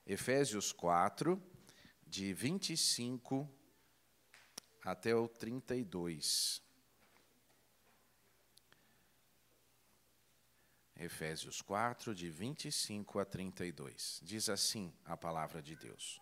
Efésios 4, de 25 até o 32. Efésios 4, de 25 a 32. Diz assim a palavra de Deus.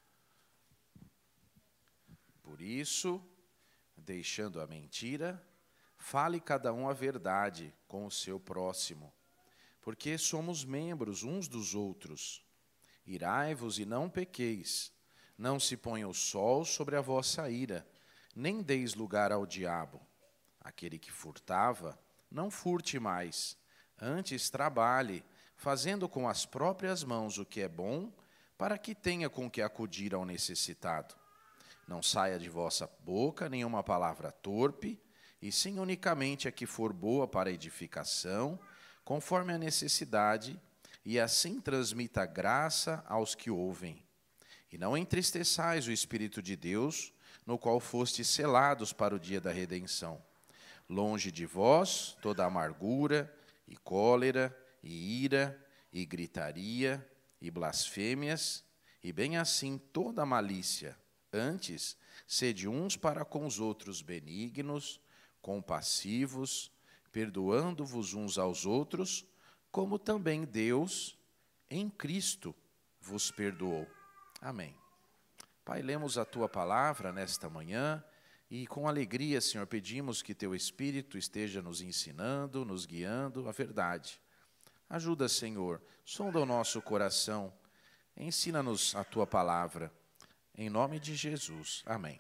Por isso, deixando a mentira, fale cada um a verdade com o seu próximo, porque somos membros uns dos outros. Irai-vos e não pequeis, não se ponha o sol sobre a vossa ira, nem deis lugar ao diabo. Aquele que furtava, não furte mais, antes trabalhe, fazendo com as próprias mãos o que é bom, para que tenha com que acudir ao necessitado. Não saia de vossa boca nenhuma palavra torpe, e sim unicamente a que for boa para edificação, conforme a necessidade, e assim transmita graça aos que ouvem. E não entristeçais o Espírito de Deus, no qual fostes selados para o dia da redenção. Longe de vós toda amargura, e cólera, e ira, e gritaria, e blasfêmias, e bem assim toda malícia. Antes, sede uns para com os outros benignos, compassivos, perdoando-vos uns aos outros, como também Deus, em Cristo, vos perdoou. Amém. Pai, lemos a Tua palavra nesta manhã e com alegria, Senhor, pedimos que Teu Espírito esteja nos ensinando, nos guiando a verdade. Ajuda, Senhor, sonda o nosso coração, ensina-nos a Tua palavra. Em nome de Jesus. Amém.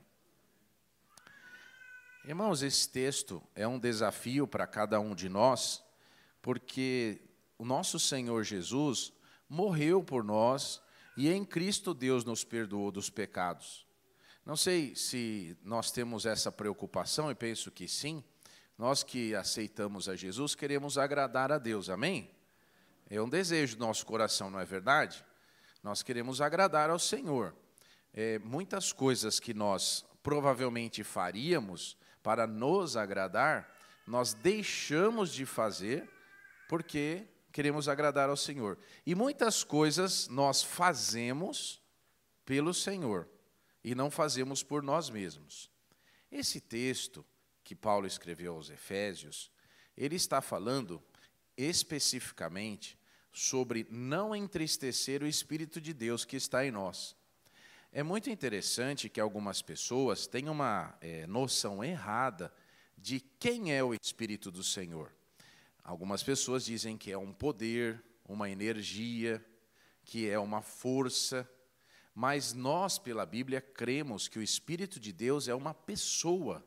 Irmãos, esse texto é um desafio para cada um de nós, porque o nosso Senhor Jesus morreu por nós e em Cristo Deus nos perdoou dos pecados. Não sei se nós temos essa preocupação, e penso que sim. Nós que aceitamos a Jesus queremos agradar a Deus, amém? É um desejo do nosso coração, não é verdade? Nós queremos agradar ao Senhor. Muitas coisas que nós provavelmente faríamos para nos agradar, nós deixamos de fazer porque queremos agradar ao Senhor. E muitas coisas nós fazemos pelo Senhor e não fazemos por nós mesmos. Esse texto que Paulo escreveu aos Efésios, ele está falando especificamente sobre não entristecer o Espírito de Deus que está em nós. É muito interessante que algumas pessoas têm uma noção errada de quem é o Espírito do Senhor. Algumas pessoas dizem que é um poder, uma energia, que é uma força, mas nós, pela Bíblia, cremos que o Espírito de Deus é uma pessoa.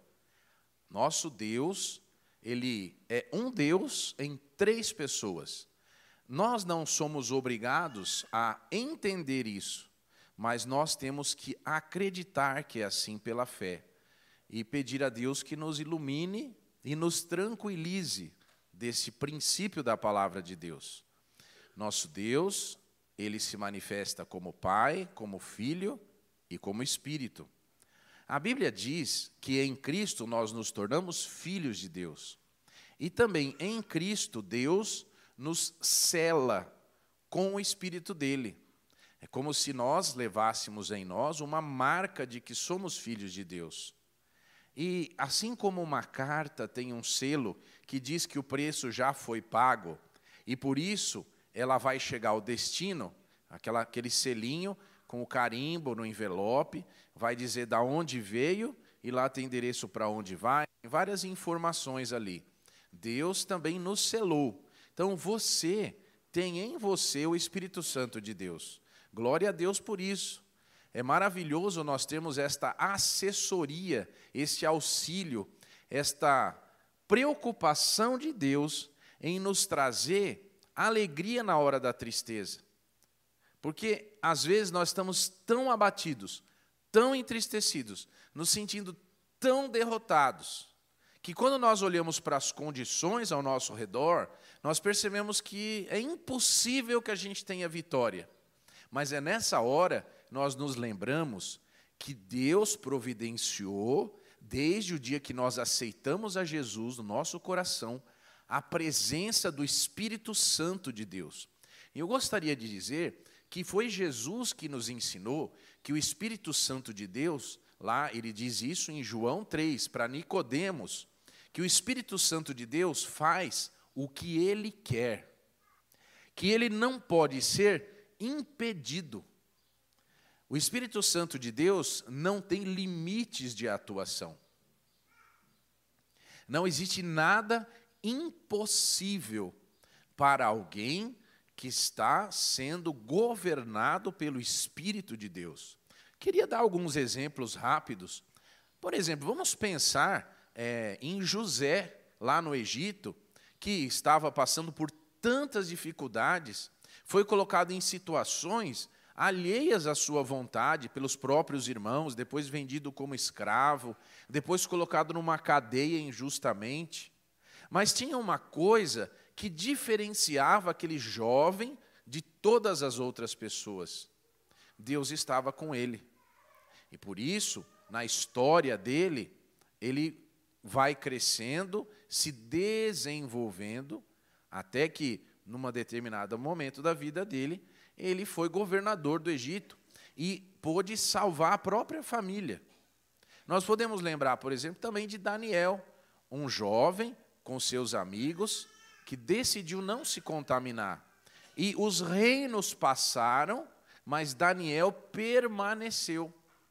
Nosso Deus, Ele é um Deus em 3 pessoas. Nós não somos obrigados a entender isso, mas nós temos que acreditar que é assim pela fé e pedir a Deus que nos ilumine e nos tranquilize desse princípio da palavra de Deus. Nosso Deus, Ele se manifesta como Pai, como Filho e como Espírito. A Bíblia diz que em Cristo nós nos tornamos filhos de Deus. E também em Cristo Deus nos sela com o Espírito dEle. É como se nós levássemos em nós uma marca de que somos filhos de Deus. E assim como uma carta tem um selo que diz que o preço já foi pago, e por isso ela vai chegar ao destino, aquele selinho com o carimbo no envelope, vai dizer de onde veio, e lá tem endereço para onde vai, várias informações ali. Deus também nos selou. Então você tem em você o Espírito Santo de Deus. Glória a Deus por isso. É maravilhoso nós termos esta assessoria, este auxílio, esta preocupação de Deus em nos trazer alegria na hora da tristeza. Porque, às vezes, nós estamos tão abatidos, tão entristecidos, nos sentindo tão derrotados, que quando nós olhamos para as condições ao nosso redor, nós percebemos que é impossível que a gente tenha vitória. Mas é nessa hora nós nos lembramos que Deus providenciou, desde o dia que nós aceitamos a Jesus no nosso coração, a presença do Espírito Santo de Deus. E eu gostaria de dizer que foi Jesus que nos ensinou que o Espírito Santo de Deus, lá ele diz isso em João 3, para Nicodemos, que o Espírito Santo de Deus faz o que ele quer, que ele não pode ser impedido. O Espírito Santo de Deus não tem limites de atuação. Não existe nada impossível para alguém que está sendo governado pelo Espírito de Deus. Queria dar alguns exemplos rápidos. Por exemplo, vamos pensar em José, lá no Egito, que estava passando por tantas dificuldades, foi colocado em situações alheias à sua vontade pelos próprios irmãos, depois vendido como escravo, depois colocado numa cadeia injustamente. Mas tinha uma coisa que diferenciava aquele jovem de todas as outras pessoas. Deus estava com ele. E por isso, na história dele, ele vai crescendo, se desenvolvendo, até que, num determinado momento da vida dele, ele foi governador do Egito e pôde salvar a própria família. Nós podemos lembrar, por exemplo, também de Daniel, um jovem com seus amigos que decidiu não se contaminar. E os reinos passaram, mas Daniel permaneceu.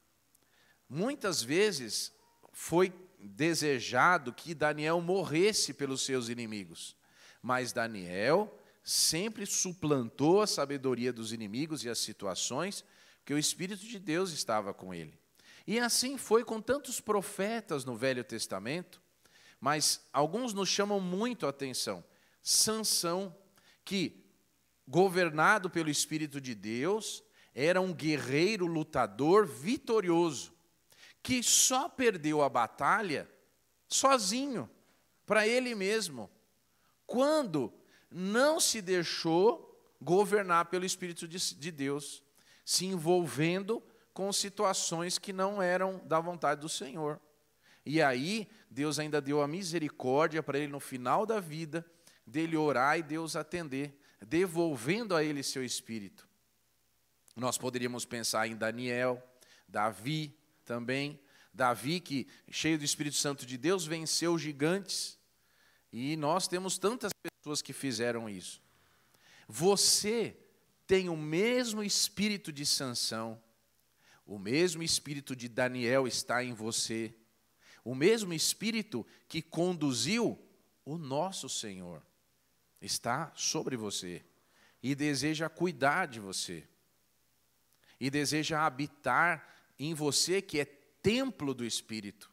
Muitas vezes foi desejado que Daniel morresse pelos seus inimigos, mas Daniel sempre suplantou a sabedoria dos inimigos e as situações, porque o Espírito de Deus estava com ele. E assim foi com tantos profetas no Velho Testamento, mas alguns nos chamam muito a atenção. Sansão, que, governado pelo Espírito de Deus, era um guerreiro lutador vitorioso, que só perdeu a batalha sozinho, para ele mesmo, quando não se deixou governar pelo Espírito de Deus, se envolvendo com situações que não eram da vontade do Senhor. E aí, Deus ainda deu a misericórdia para ele no final da vida, dele orar e Deus atender, devolvendo a ele seu espírito. Nós poderíamos pensar em Daniel, Davi também. Davi, que, cheio do Espírito Santo de Deus, venceu gigantes. E nós temos tantas pessoas que fizeram isso. Você tem o mesmo espírito de Sansão, o mesmo espírito de Daniel está em você, o mesmo espírito que conduziu o nosso Senhor está sobre você e deseja cuidar de você e deseja habitar em você, que é templo do Espírito.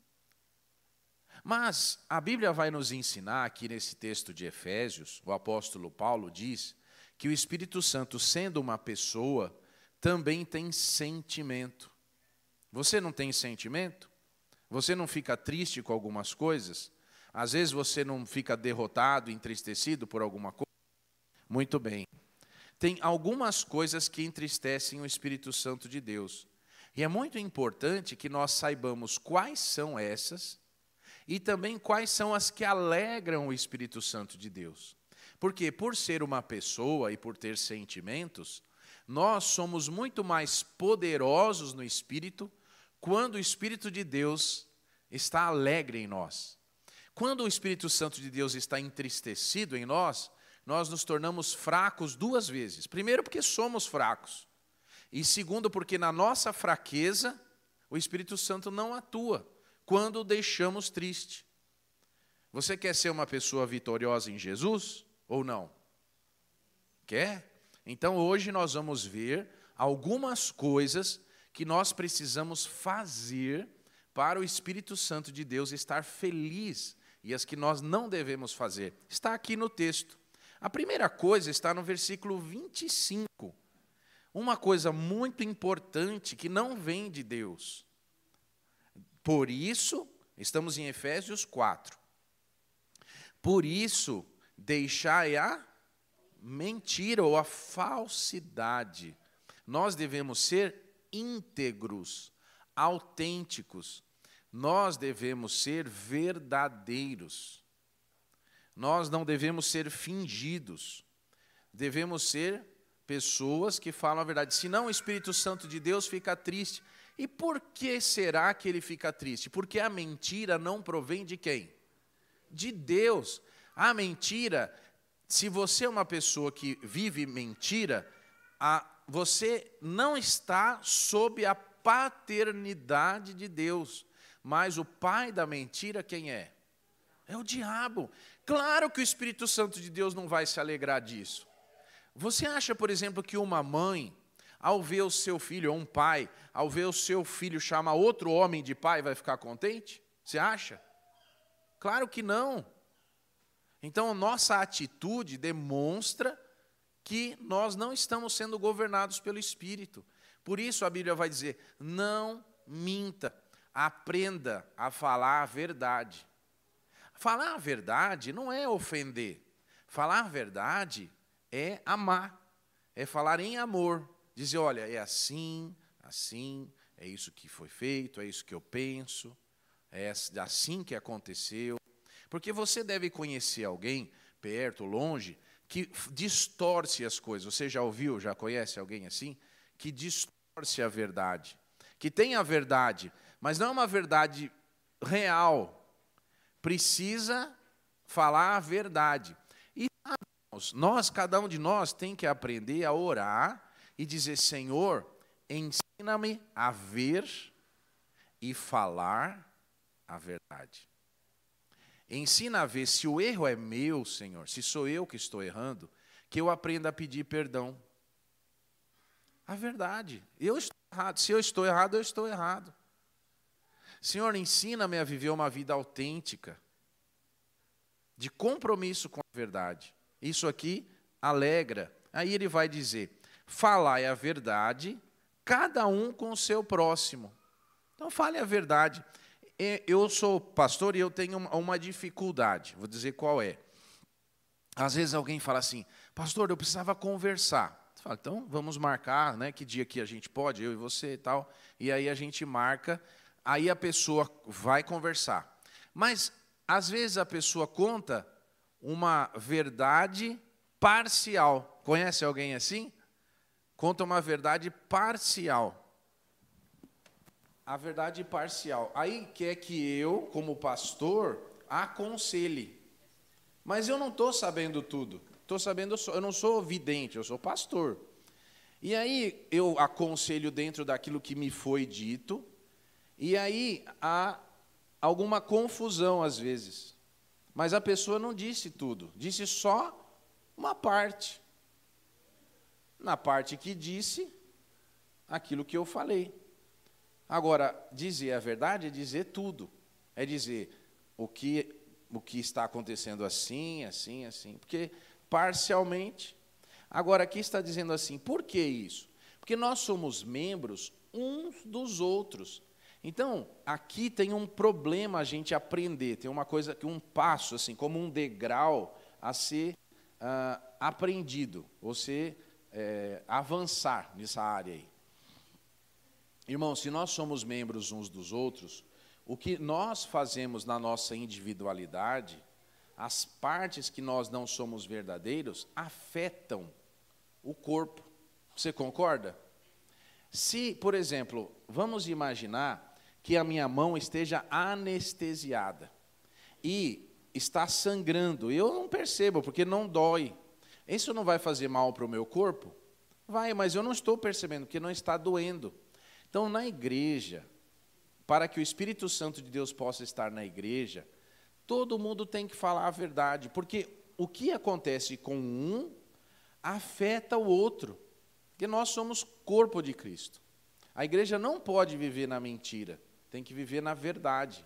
Mas a Bíblia vai nos ensinar aqui nesse texto de Efésios, o apóstolo Paulo diz que o Espírito Santo, sendo uma pessoa, também tem sentimento. Você não tem sentimento? Você não fica triste com algumas coisas? Às vezes você não fica derrotado, entristecido por alguma coisa? Muito bem. Tem algumas coisas que entristecem o Espírito Santo de Deus. E é muito importante que nós saibamos quais são essas e também quais são as que alegram o Espírito Santo de Deus. Porque por ser uma pessoa e por ter sentimentos, nós somos muito mais poderosos no Espírito quando o Espírito de Deus está alegre em nós. Quando o Espírito Santo de Deus está entristecido em nós, nós nos tornamos fracos duas vezes. Primeiro, porque somos fracos. E segundo, porque na nossa fraqueza, o Espírito Santo não atua quando o deixamos triste. Você quer ser uma pessoa vitoriosa em Jesus ou não? Quer? Então hoje nós vamos ver algumas coisas que nós precisamos fazer para o Espírito Santo de Deus estar feliz e as que nós não devemos fazer. Está aqui no texto. A primeira coisa está no versículo 25. Uma coisa muito importante que não vem de Deus. Por isso, estamos em Efésios 4. Por isso, deixai a mentira ou a falsidade. Nós devemos ser íntegros, autênticos. Nós devemos ser verdadeiros. Nós não devemos ser fingidos. Devemos ser pessoas que falam a verdade. Senão o Espírito Santo de Deus fica triste. E por que será que ele fica triste? Porque a mentira não provém de quem? De Deus. A mentira, se você é uma pessoa que vive mentira, você não está sob a paternidade de Deus. Mas o pai da mentira quem é? É o diabo. Claro que o Espírito Santo de Deus não vai se alegrar disso. Você acha, por exemplo, que uma mãe, ao ver o seu filho, ou um pai, ao ver o seu filho chamar outro homem de pai, vai ficar contente? Você acha? Claro que não. Então, nossa atitude demonstra que nós não estamos sendo governados pelo Espírito. Por isso a Bíblia vai dizer, não minta, aprenda a falar a verdade. Falar a verdade não é ofender. Falar a verdade é amar, é falar em amor. Dizer, olha, é assim, assim, é isso que foi feito, é isso que eu penso, é assim que aconteceu. Porque você deve conhecer alguém, perto, longe, que distorce as coisas. Você já ouviu, já conhece alguém assim? Que distorce a verdade. Que tem a verdade, mas não é uma verdade real. Precisa falar a verdade. E nós, cada um de nós, tem que aprender a orar e dizer, Senhor, ensina-me a ver e falar a verdade. Ensina a ver se o erro é meu, Senhor, se sou eu que estou errando, que eu aprenda a pedir perdão. A verdade. Eu estou errado. Se eu estou errado, eu estou errado. Senhor, ensina-me a viver uma vida autêntica, de compromisso com a verdade. Isso aqui alegra. Aí ele vai dizer, falai a verdade, cada um com o seu próximo. Então, fale a verdade. Eu sou pastor e eu tenho uma dificuldade, vou dizer qual é. Às vezes alguém fala assim, pastor, eu precisava conversar. Você fala, então, vamos marcar, né, que dia que a gente pode, eu e você e tal. E aí a gente marca, aí a pessoa vai conversar. Mas, às vezes, a pessoa conta uma verdade parcial. Conhece alguém assim? Conta uma verdade parcial. A verdade parcial. Aí quer que eu, como pastor, aconselhe. Mas eu não estou sabendo tudo. Eu não sou vidente, eu sou pastor. E aí eu aconselho dentro daquilo que me foi dito, e aí há alguma confusão às vezes. Mas a pessoa não disse tudo, disse só uma parte. Na parte que disse, aquilo que eu falei. Agora, dizer a verdade é dizer tudo. É dizer o que está acontecendo assim, assim, assim. Porque parcialmente. Agora, aqui está dizendo assim, por que isso? Porque nós somos membros uns dos outros. Então, aqui tem um problema a gente aprender. Tem uma coisa, um passo, assim, como um degrau a ser aprendido. Você avançar nessa área aí. Irmãos, se nós somos membros uns dos outros, o que nós fazemos na nossa individualidade, as partes que nós não somos verdadeiros, afetam o corpo. Você concorda? Se, por exemplo, vamos imaginar que a minha mão esteja anestesiada e está sangrando, eu não percebo, porque não dói. Isso não vai fazer mal para o meu corpo? Vai, mas eu não estou percebendo, porque não está doendo. Então, na igreja, para que o Espírito Santo de Deus possa estar na igreja, todo mundo tem que falar a verdade, porque o que acontece com um afeta o outro, porque nós somos corpo de Cristo. A igreja não pode viver na mentira, tem que viver na verdade.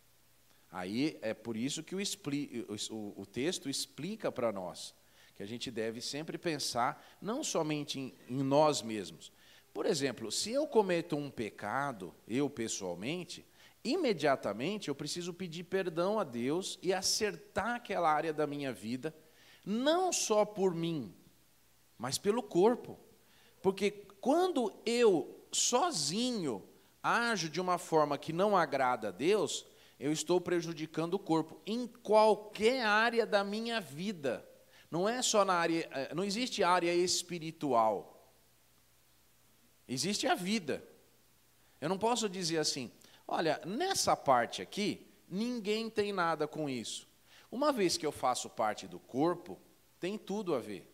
Aí é por isso que o texto explica para nós, que a gente deve sempre pensar não somente em nós mesmos. Por exemplo, se eu cometo um pecado, eu pessoalmente, imediatamente eu preciso pedir perdão a Deus e acertar aquela área da minha vida, não só por mim, mas pelo corpo. Porque quando eu, sozinho, ajo de uma forma que não agrada a Deus, eu estou prejudicando o corpo, em qualquer área da minha vida. não é só na área, não existe área espiritual. Existe a vida. Eu não posso dizer assim, olha, nessa parte aqui, ninguém tem nada com isso. Uma vez que eu faço parte do corpo, tem tudo a ver.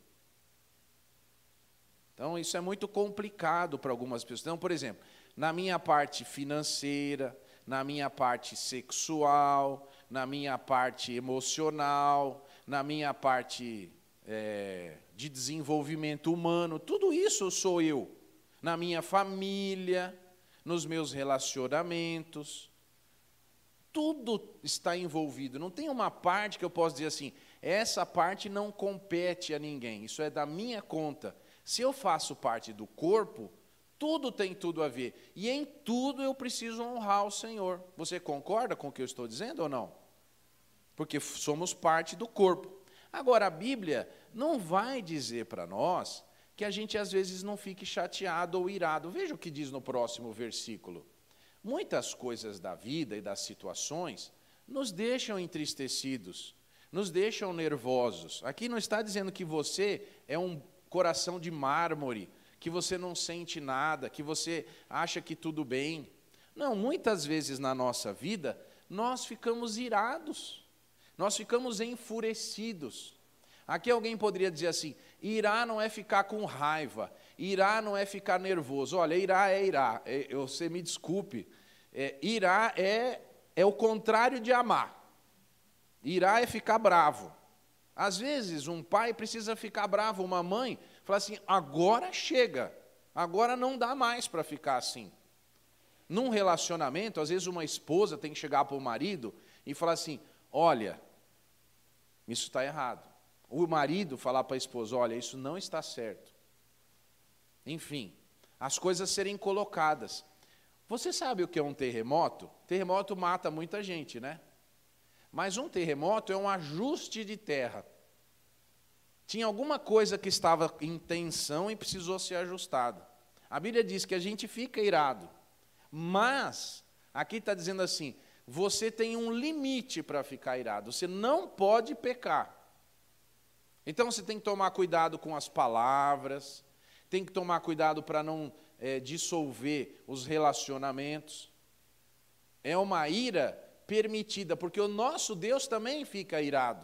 Então, isso é muito complicado para algumas pessoas. Então, por exemplo, na minha parte financeira, na minha parte sexual, na minha parte emocional, na minha parte de desenvolvimento humano, tudo isso sou eu. Na minha família, nos meus relacionamentos, tudo está envolvido. Não tem uma parte que eu posso dizer assim, essa parte não compete a ninguém, isso é da minha conta. Se eu faço parte do corpo, tudo tem tudo a ver. E em tudo eu preciso honrar o Senhor. Você concorda com o que eu estou dizendo ou não? Porque somos parte do corpo. Agora, a Bíblia não vai dizer para nós que a gente às vezes não fique chateado ou irado. Veja o que diz no próximo versículo. Muitas coisas da vida e das situações nos deixam entristecidos, nos deixam nervosos. Aqui não está dizendo que você é um coração de mármore, que você não sente nada, que você acha que tudo bem. Não, muitas vezes na nossa vida, nós ficamos irados, nós ficamos enfurecidos. Aqui alguém poderia dizer assim, irar não é ficar com raiva, irar não é ficar nervoso. Olha, irar é irar, você me desculpe, irar é o contrário de amar. Irar é ficar bravo. Às vezes, um pai precisa ficar bravo, uma mãe fala assim, agora chega, agora não dá mais para ficar assim. Num relacionamento, às vezes uma esposa tem que chegar para o marido e falar assim, olha, isso está errado. O marido falar para a esposa, olha, isso não está certo. Enfim, as coisas serem colocadas. Você sabe o que é um terremoto? Terremoto mata muita gente, né? Mas um terremoto é um ajuste de terra. Tinha alguma coisa que estava em tensão e precisou ser ajustada. A Bíblia diz que a gente fica irado, mas, aqui está dizendo assim, você tem um limite para ficar irado, você não pode pecar. Então você tem que tomar cuidado com as palavras, tem que tomar cuidado para não dissolver os relacionamentos. É uma ira permitida, porque o nosso Deus também fica irado.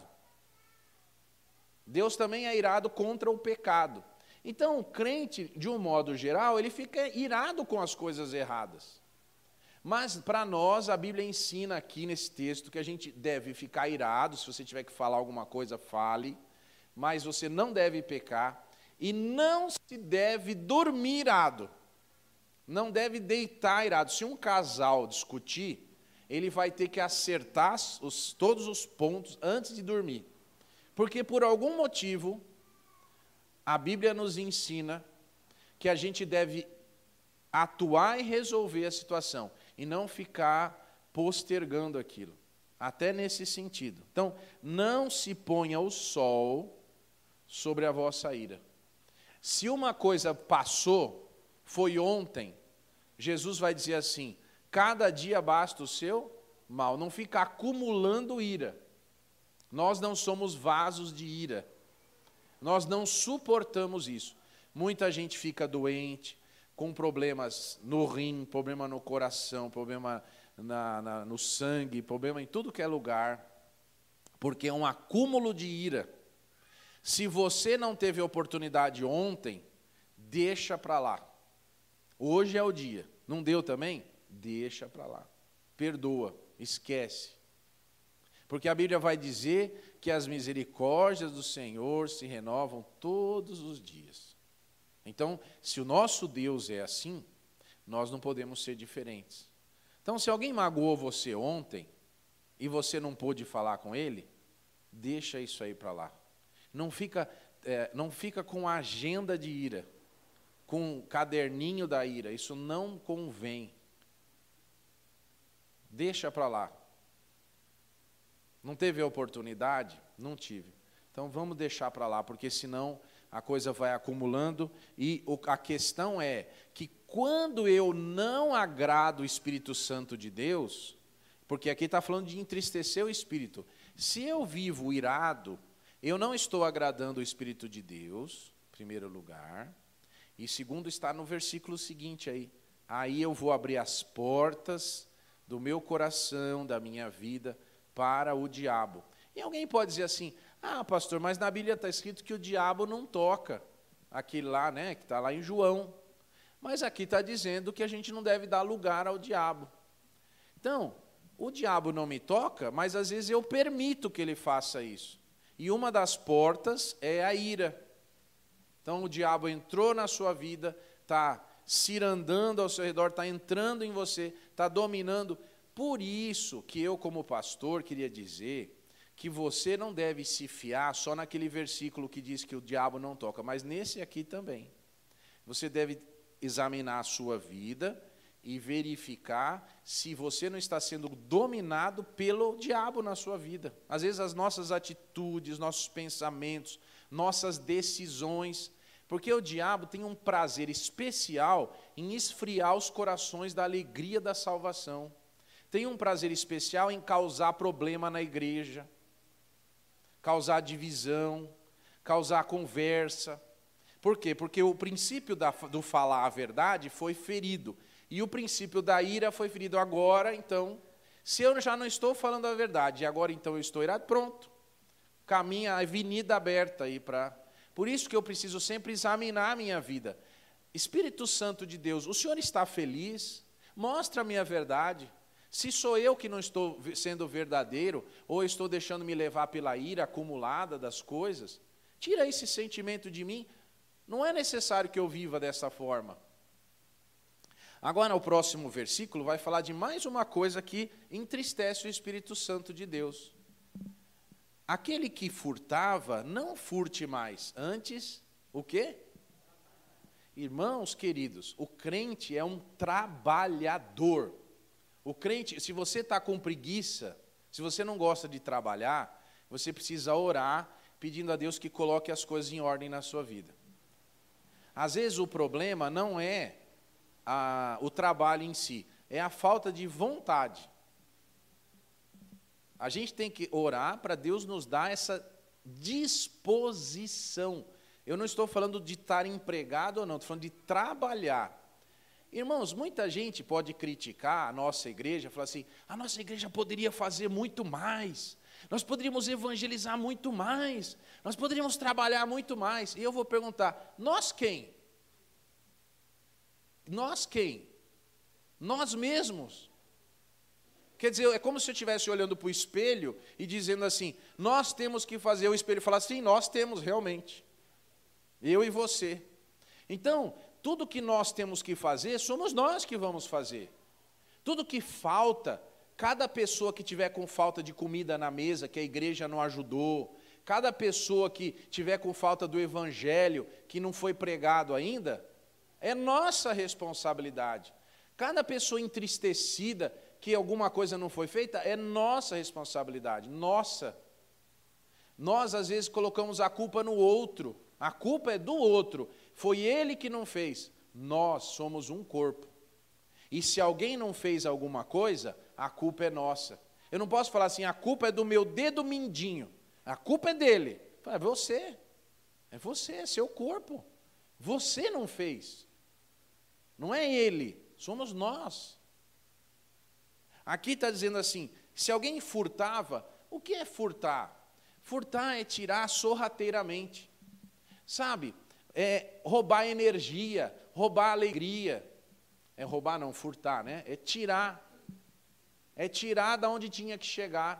Deus também é irado contra o pecado. Então, o crente, de um modo geral, ele fica irado com as coisas erradas. Mas, para nós, a Bíblia ensina aqui nesse texto que a gente deve ficar irado, se você tiver que falar alguma coisa, fale, mas você não deve pecar, e não se deve dormir irado. Não deve deitar irado. Se um casal discutir, ele vai ter que acertar todos os pontos antes de dormir. Porque por algum motivo, a Bíblia nos ensina que a gente deve atuar e resolver a situação, e não ficar postergando aquilo, até nesse sentido. Então, não se ponha o sol sobre a vossa ira. Se uma coisa passou, foi ontem, Jesus vai dizer assim, cada dia basta o seu mal, não fica acumulando ira. Nós não somos vasos de ira. Nós não suportamos isso. Muita gente fica doente, com problemas no rim, problema no coração, problema no sangue, problema em tudo que é lugar, porque é um acúmulo de ira. Se você não teve oportunidade ontem, deixa para lá. Hoje é o dia. Não deu também? Deixa para lá. Perdoa, esquece. Porque a Bíblia vai dizer que as misericórdias do Senhor se renovam todos os dias. Então, se o nosso Deus é assim, nós não podemos ser diferentes. Então, se alguém magoou você ontem, e você não pôde falar com ele, deixa isso aí para lá. Não fica com agenda de ira, com caderninho da ira, isso não convém. Deixa para lá. Não teve a oportunidade? Não tive. Então vamos deixar para lá, porque senão a coisa vai acumulando, e a questão é que quando eu não agrado o Espírito Santo de Deus, porque aqui está falando de entristecer o Espírito, se eu vivo irado, Eu não estou agradando o Espírito de Deus, em primeiro lugar. E segundo, está no versículo seguinte aí. Aí eu vou abrir as portas do meu coração, da minha vida, para o diabo. E alguém pode dizer assim, pastor, mas na Bíblia está escrito que o diabo não toca. Aquele lá, né, que está lá em João. Mas aqui está dizendo que a gente não deve dar lugar ao diabo. Então, o diabo não me toca, mas às vezes eu permito que ele faça isso. E uma das portas é a ira. Então, o diabo entrou na sua vida, está cirandando ao seu redor, está entrando em você, está dominando. Por isso que eu, como pastor, queria dizer que você não deve se fiar só naquele versículo que diz que o diabo não toca, mas nesse aqui também. Você deve examinar a sua vida e verificar se você não está sendo dominado pelo diabo na sua vida. Às vezes as nossas atitudes, nossos pensamentos, nossas decisões, porque o diabo tem um prazer especial em esfriar os corações da alegria da salvação. Tem um prazer especial em causar problema na igreja, causar divisão, causar conversa. Por quê? Porque o princípio do falar a verdade foi ferido. E o princípio da ira foi ferido agora, então, se eu já não estou falando a verdade, e agora então eu estou irado, pronto. Caminha a avenida aberta aí para... Por isso que eu preciso sempre examinar a minha vida. Espírito Santo de Deus, o Senhor está feliz? Mostra a minha verdade. Se sou eu que não estou sendo verdadeiro, ou estou deixando me levar pela ira acumulada das coisas, tira esse sentimento de mim. Não é necessário que eu viva dessa forma. Agora, o próximo versículo vai falar de mais uma coisa que entristece o Espírito Santo de Deus. Aquele que furtava, não furte mais. Antes, o quê? Irmãos queridos, o crente é um trabalhador. O crente, se você está com preguiça, se você não gosta de trabalhar, você precisa orar, pedindo a Deus que coloque as coisas em ordem na sua vida. Às vezes o problema não é o trabalho em si, é a falta de vontade. A gente tem que orar para Deus nos dar essa disposição. Eu não estou falando de estar empregado ou não, estou falando de trabalhar. Irmãos, muita gente pode criticar a nossa igreja, falar assim, a nossa igreja poderia fazer muito mais, nós poderíamos evangelizar muito mais, nós poderíamos trabalhar muito mais. E eu vou perguntar, nós quem? Nós quem? Nós mesmos. Quer dizer, é como se eu estivesse olhando para o espelho e dizendo assim, nós temos que fazer, o espelho falar assim, nós temos realmente, eu e você. Então, tudo que nós temos que fazer, somos nós que vamos fazer. Tudo que falta, cada pessoa que tiver com falta de comida na mesa, que a igreja não ajudou, cada pessoa que tiver com falta do evangelho, que não foi pregado ainda, é nossa responsabilidade. Cada pessoa entristecida, que alguma coisa não foi feita, é nossa responsabilidade, nossa. Nós, às vezes, colocamos a culpa no outro. A culpa é do outro. Foi ele que não fez. Nós somos um corpo. E se alguém não fez alguma coisa, a culpa é nossa. Eu não posso falar assim, a culpa é do meu dedo mindinho. A culpa é dele. É você. É você, é seu corpo. Você não fez. Não é ele, somos nós. Aqui está dizendo assim, se alguém furtava, o que é furtar? Furtar é tirar sorrateiramente. Sabe, é roubar energia, roubar alegria. É roubar não, furtar, né? É tirar. É tirar da onde tinha que chegar.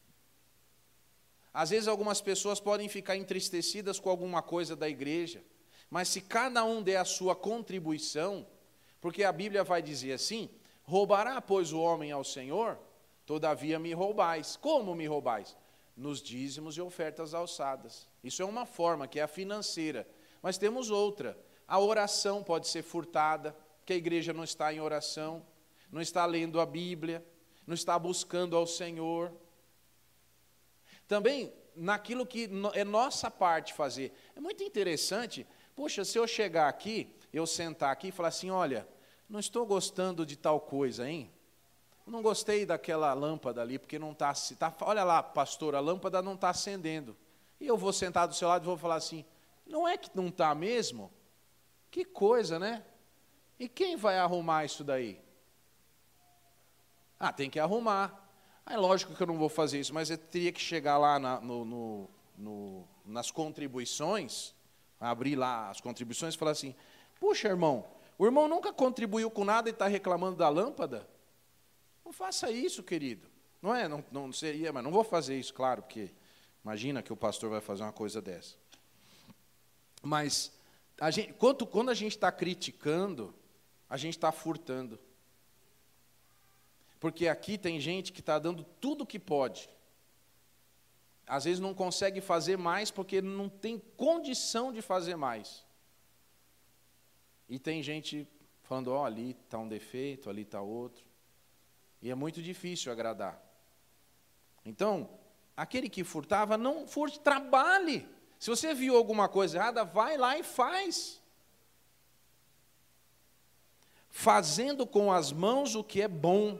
Às vezes algumas pessoas podem ficar entristecidas com alguma coisa da igreja, mas se cada um der a sua contribuição, porque a Bíblia vai dizer assim, roubará, pois, o homem ao Senhor, todavia me roubais. Como me roubais? Nos dízimos e ofertas alçadas. Isso é uma forma, que é a financeira. Mas temos outra. A oração pode ser furtada, que a igreja não está em oração, não está lendo a Bíblia, não está buscando ao Senhor. Também, naquilo que é nossa parte fazer. É muito interessante, poxa, se eu chegar aqui, eu sentar aqui e falar assim, olha, não estou gostando de tal coisa, hein? Não gostei daquela lâmpada ali, porque não está... olha lá, pastor, a lâmpada não está acendendo. E eu vou sentar do seu lado e vou falar assim, não é que não está mesmo? Que coisa, né? E quem vai arrumar isso daí? Ah, tem que arrumar. É lógico que eu não vou fazer isso, mas eu teria que chegar lá nas contribuições, abrir lá as contribuições e falar assim, puxa, irmão, o irmão nunca contribuiu com nada e está reclamando da lâmpada? Não faça isso, querido. Não é? Não seria, mas não vou fazer isso, claro, porque imagina que o pastor vai fazer uma coisa dessa. Mas quando a gente está criticando, a gente está furtando. Porque aqui tem gente que está dando tudo o que pode. Às vezes não consegue fazer mais porque não tem condição de fazer mais. E tem gente falando, ó, ali está um defeito, ali está outro. E é muito difícil agradar. Então, aquele que furtava, não furte, trabalhe. Se você viu alguma coisa errada, vai lá e faz. Fazendo com as mãos o que é bom,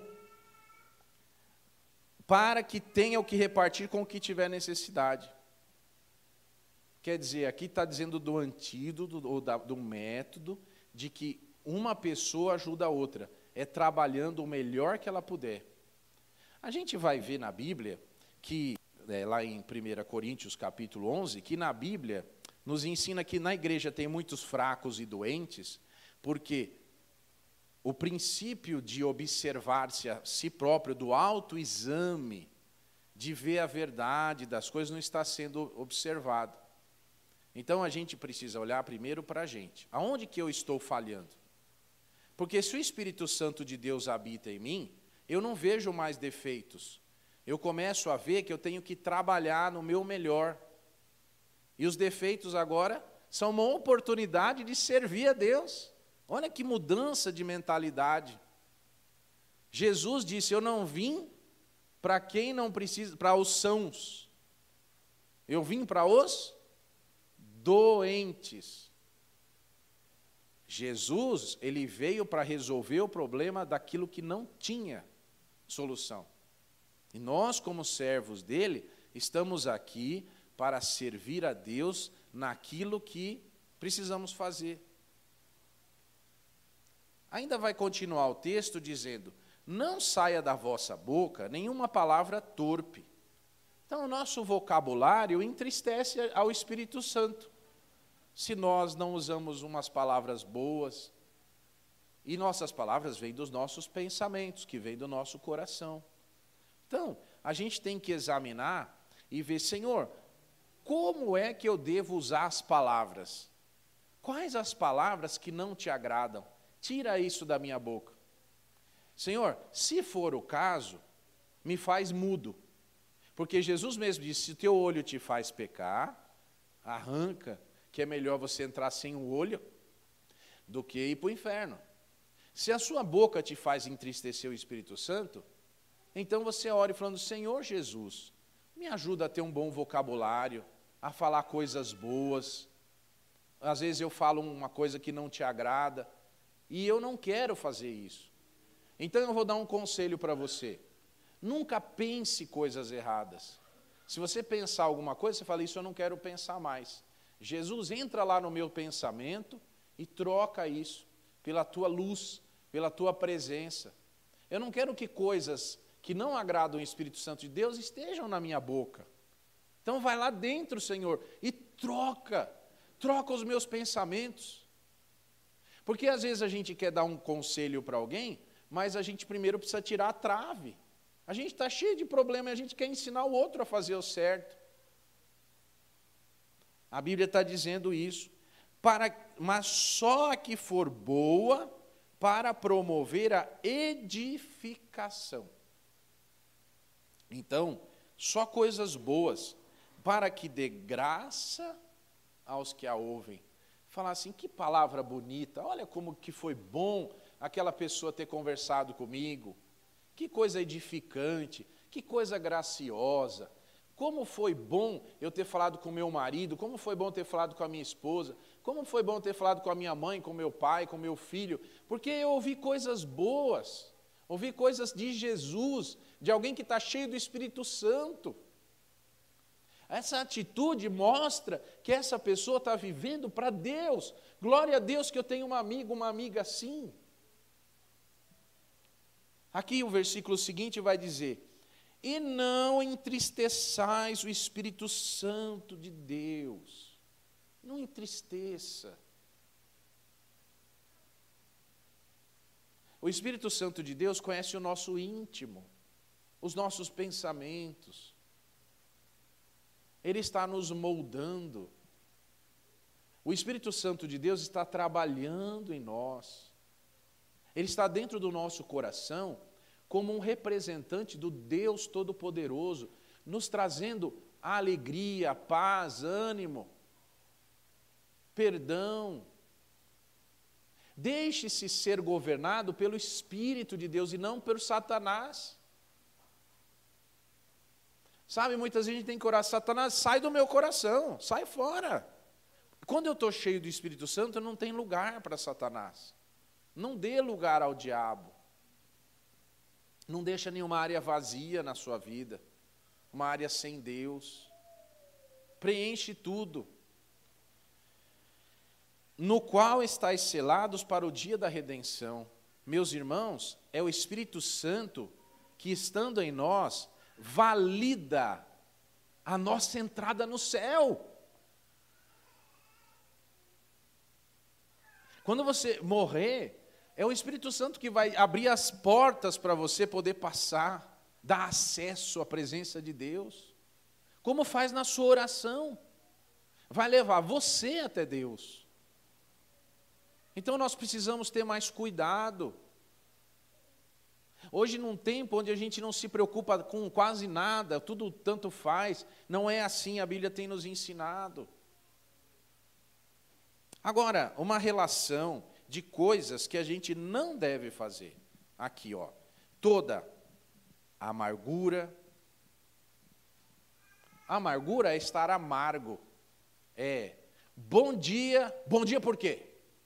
para que tenha o que repartir com o que tiver necessidade. Quer dizer, aqui está dizendo do antídoto, ou do método, de que uma pessoa ajuda a outra. É trabalhando o melhor que ela puder. A gente vai ver na Bíblia, que lá em 1 Coríntios capítulo 11, que na Bíblia nos ensina que na igreja tem muitos fracos e doentes, porque o princípio de observar-se a si próprio, do autoexame, de ver a verdade das coisas, não está sendo observado. Então, a gente precisa olhar primeiro para a gente. Aonde que eu estou falhando? Porque se o Espírito Santo de Deus habita em mim, eu não vejo mais defeitos. Eu começo a ver que eu tenho que trabalhar no meu melhor. E os defeitos agora são uma oportunidade de servir a Deus. Olha que mudança de mentalidade. Jesus disse, eu não vim para quem não precisa, para os sãos. Eu vim para os doentes. Jesus, ele veio para resolver o problema daquilo que não tinha solução. E nós, como servos dele, estamos aqui para servir a Deus naquilo que precisamos fazer. Ainda vai continuar o texto dizendo, não saia da vossa boca nenhuma palavra torpe. Então, o nosso vocabulário entristece ao Espírito Santo. Se nós não usamos umas palavras boas, e nossas palavras vêm dos nossos pensamentos, que vêm do nosso coração. Então, a gente tem que examinar e ver, Senhor, como é que eu devo usar as palavras? Quais as palavras que não te agradam? Tira isso da minha boca. Senhor, se for o caso, me faz mudo. Porque Jesus mesmo disse, se o teu olho te faz pecar, arranca, que é melhor você entrar sem o olho do que ir para o inferno. Se a sua boca te faz entristecer o Espírito Santo, então você ore falando, Senhor Jesus, me ajuda a ter um bom vocabulário, a falar coisas boas. Às vezes eu falo uma coisa que não te agrada, e eu não quero fazer isso. Então eu vou dar um conselho para você. Nunca pense coisas erradas. Se você pensar alguma coisa, você fala, isso eu não quero pensar mais. Jesus entra lá no meu pensamento e troca isso pela tua luz, pela tua presença. Eu não quero que coisas que não agradam o Espírito Santo de Deus estejam na minha boca. Então vai lá dentro, Senhor, e troca os meus pensamentos. Porque às vezes a gente quer dar um conselho para alguém, mas a gente primeiro precisa tirar a trave. A gente está cheio de problema e a gente quer ensinar o outro a fazer o certo. A Bíblia está dizendo isso. Mas só a que for boa para promover a edificação. Então, só coisas boas, para que dê graça aos que a ouvem. Falar assim, que palavra bonita, olha como que foi bom aquela pessoa ter conversado comigo, que coisa edificante, que coisa graciosa, como foi bom eu ter falado com meu marido, como foi bom ter falado com a minha esposa, como foi bom ter falado com a minha mãe, com meu pai, com meu filho, porque eu ouvi coisas boas, ouvi coisas de Jesus, de alguém que está cheio do Espírito Santo. Essa atitude mostra que essa pessoa está vivendo para Deus. Glória a Deus que eu tenho um amigo, uma amiga assim. Aqui o versículo seguinte vai dizer: e não entristeçais o Espírito Santo de Deus. Não entristeça. O Espírito Santo de Deus conhece o nosso íntimo, os nossos pensamentos. Ele está nos moldando. O Espírito Santo de Deus está trabalhando em nós. Ele está dentro do nosso coração como um representante do Deus Todo-Poderoso, nos trazendo alegria, paz, ânimo, perdão. Deixe-se ser governado pelo Espírito de Deus e não por Satanás. Sabe, muitas vezes a gente tem que orar: Satanás, sai do meu coração, sai fora. Quando eu estou cheio do Espírito Santo, não tem lugar para Satanás. Não dê lugar ao diabo. Não deixa nenhuma área vazia na sua vida, uma área sem Deus. Preenche tudo. No qual estáis selados para o dia da redenção. Meus irmãos, é o Espírito Santo que, estando em nós, valida a nossa entrada no céu. Quando você morrer, é o Espírito Santo que vai abrir as portas para você poder passar, dar acesso à presença de Deus. Como faz na sua oração. Vai levar você até Deus. Então nós precisamos ter mais cuidado. Hoje, num tempo onde a gente não se preocupa com quase nada, tudo tanto faz, não é assim, a Bíblia tem nos ensinado. Agora, uma relação de coisas que a gente não deve fazer. Aqui, ó, toda amargura. Amargura é estar amargo. É bom dia por quê?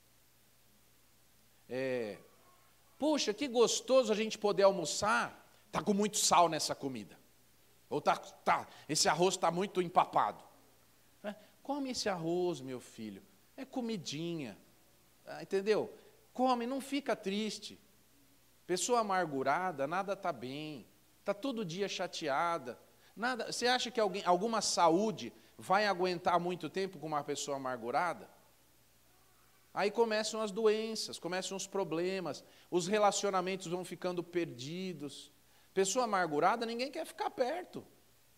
Puxa, que gostoso a gente poder almoçar, está com muito sal nessa comida. Ou esse arroz está muito empapado. Come esse arroz, meu filho, é comidinha. Entendeu? Come, não fica triste. Pessoa amargurada, nada está bem, está todo dia chateada. Nada. Você acha que alguma saúde vai aguentar muito tempo com uma pessoa amargurada? Aí começam as doenças, começam os problemas, os relacionamentos vão ficando perdidos. Pessoa amargurada, ninguém quer ficar perto.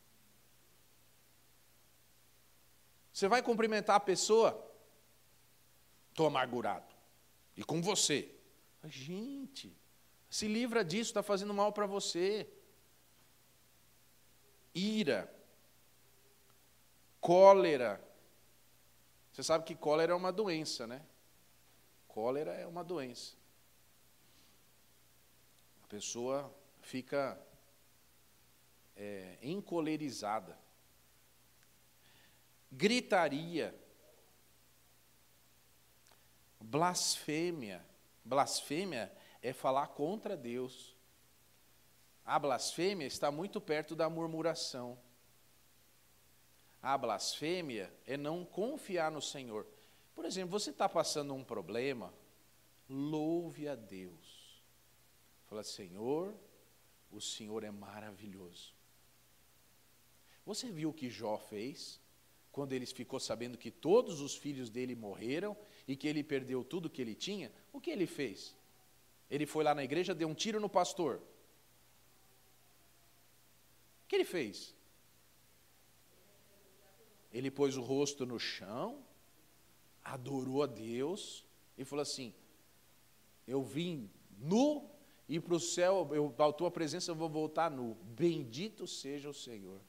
Você vai cumprimentar a pessoa: estou amargurado. E com você? Gente, se livra disso, está fazendo mal para você. Ira, cólera. Você sabe que cólera é uma doença, né? Cólera é uma doença. A pessoa fica encolerizada. Gritaria. Blasfêmia. Blasfêmia é falar contra Deus. A blasfêmia está muito perto da murmuração. A blasfêmia é não confiar no Senhor. Por exemplo, você está passando um problema, louve a Deus. Fala: Senhor, o Senhor é maravilhoso. Você viu o que Jó fez? Quando ele ficou sabendo que todos os filhos dele morreram e que ele perdeu tudo que ele tinha, o que ele fez? Ele foi lá na igreja, deu um tiro no pastor. O que ele fez? Ele pôs o rosto no chão, adorou a Deus e falou assim: eu vim nu e para o céu, a tua presença eu vou voltar nu. Bendito seja o Senhor.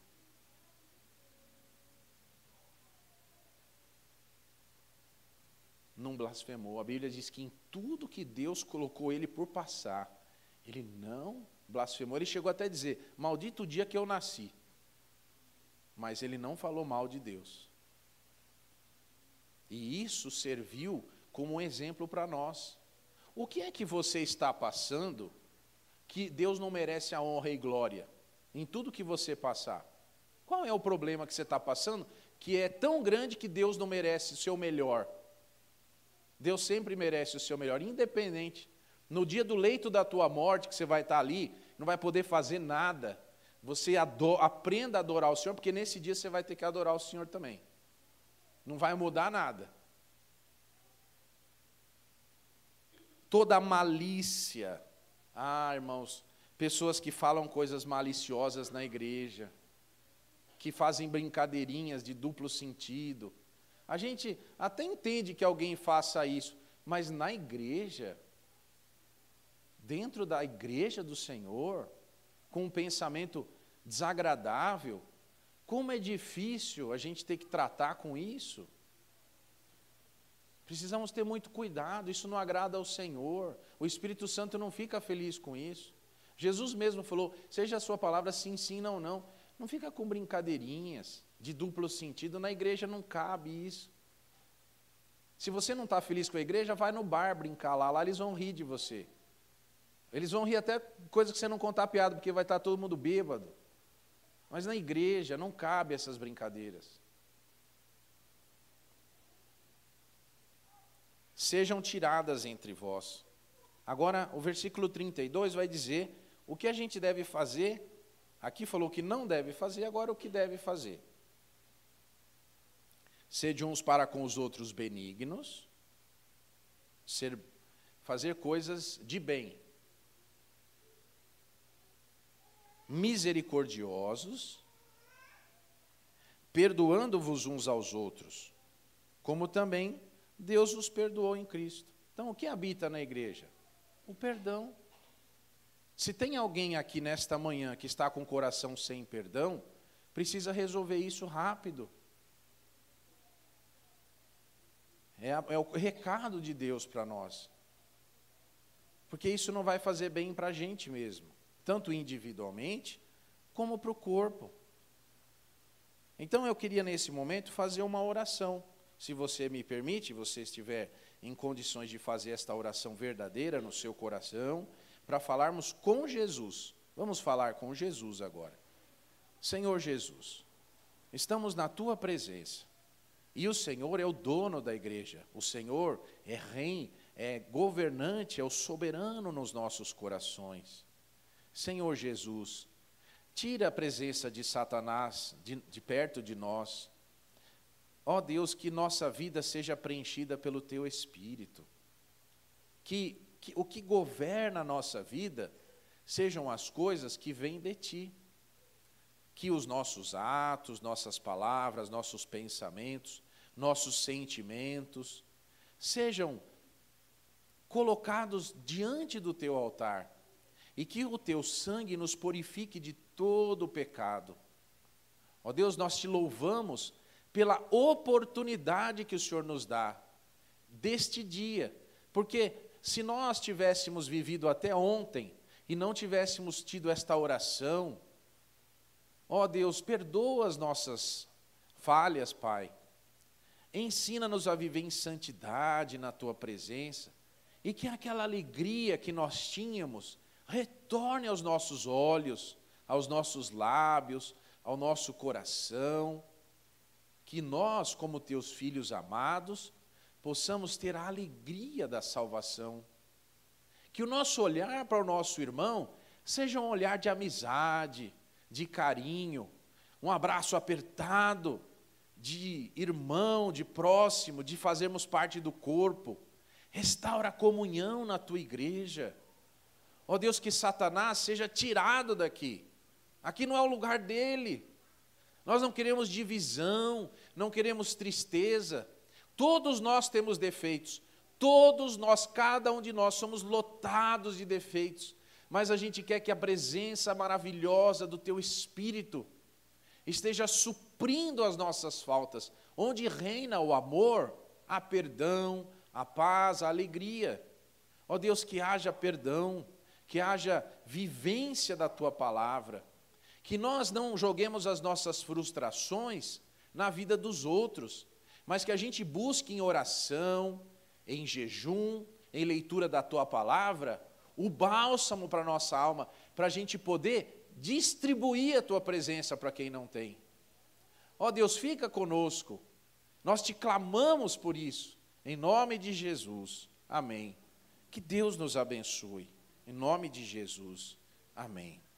Não blasfemou. A Bíblia diz que em tudo que Deus colocou ele por passar, ele não blasfemou. Ele chegou até a dizer: maldito o dia que eu nasci. Mas ele não falou mal de Deus. E isso serviu como um exemplo para nós. O que é que você está passando que Deus não merece a honra e glória em tudo que você passar? Qual é o problema que você está passando que é tão grande que Deus não merece o seu melhor? Deus sempre merece o seu melhor, independente. No dia do leito da tua morte, que você vai estar ali, não vai poder fazer nada. Você aprenda a adorar o Senhor, porque nesse dia você vai ter que adorar o Senhor também. Não vai mudar nada. Toda malícia. Irmãos, pessoas que falam coisas maliciosas na igreja, que fazem brincadeirinhas de duplo sentido. A gente até entende que alguém faça isso, mas na igreja, dentro da igreja do Senhor, com um pensamento desagradável, como é difícil a gente ter que tratar com isso. Precisamos ter muito cuidado, isso não agrada ao Senhor. O Espírito Santo não fica feliz com isso. Jesus mesmo falou, seja a sua palavra sim, sim, não, não. Não fica com brincadeirinhas de duplo sentido, na igreja não cabe isso. Se você não está feliz com a igreja, vai no bar brincar lá eles vão rir de você. Eles vão rir até coisa que você não contar piada, porque vai estar todo mundo bêbado. Mas na igreja não cabe essas brincadeiras. Sejam tiradas entre vós. Agora, o versículo 32 vai dizer o que a gente deve fazer. Aqui falou que não deve fazer, agora o que deve fazer. Sede uns para com os outros benignos, fazer coisas de bem, misericordiosos, perdoando-vos uns aos outros, como também Deus os perdoou em Cristo. Então, o que habita na igreja? O perdão. Se tem alguém aqui nesta manhã que está com o coração sem perdão, precisa resolver isso rápido. É o recado de Deus para nós. Porque isso não vai fazer bem para a gente mesmo, tanto individualmente, como para o corpo. Então eu queria nesse momento fazer uma oração. Se você me permite, você estiver em condições de fazer esta oração verdadeira no seu coração, para falarmos com Jesus. Vamos falar com Jesus agora. Senhor Jesus, estamos na tua presença. E o Senhor é o dono da igreja. O Senhor é rei, é governante, é o soberano nos nossos corações. Senhor Jesus, tira a presença de Satanás de perto de nós. Ó Deus, que nossa vida seja preenchida pelo teu Espírito. Que o que governa a nossa vida sejam as coisas que vêm de ti. Que os nossos atos, nossas palavras, nossos pensamentos, nossos sentimentos sejam colocados diante do teu altar e que o teu sangue nos purifique de todo o pecado. Ó Deus, nós te louvamos pela oportunidade que o Senhor nos dá deste dia, porque se nós tivéssemos vivido até ontem e não tivéssemos tido esta oração, ó Deus, perdoa as nossas falhas, Pai. Ensina-nos a viver em santidade na tua presença e que aquela alegria que nós tínhamos retorne aos nossos olhos, aos nossos lábios, ao nosso coração. Que nós, como teus filhos amados, possamos ter a alegria da salvação. Que o nosso olhar para o nosso irmão seja um olhar de amizade, de carinho, um abraço apertado, de irmão, de próximo, de fazermos parte do corpo. Restaura a comunhão na tua igreja. Ó Deus, que Satanás seja tirado daqui. Aqui não é o lugar dele. Nós não queremos divisão, não queremos tristeza. Todos nós temos defeitos. Todos nós, cada um de nós, somos lotados de defeitos. Mas a gente quer que a presença maravilhosa do teu Espírito esteja suprindo as nossas faltas. Onde reina o amor, há perdão, a paz, a alegria. Ó Deus, que haja perdão, que haja vivência da tua palavra. Que nós não joguemos as nossas frustrações na vida dos outros, mas que a gente busque em oração, em jejum, em leitura da tua palavra, o bálsamo para a nossa alma, para a gente poder distribuir a tua presença para quem não tem. Ó Deus, fica conosco. Nós te clamamos por isso, em nome de Jesus. Amém. Que Deus nos abençoe, em nome de Jesus. Amém.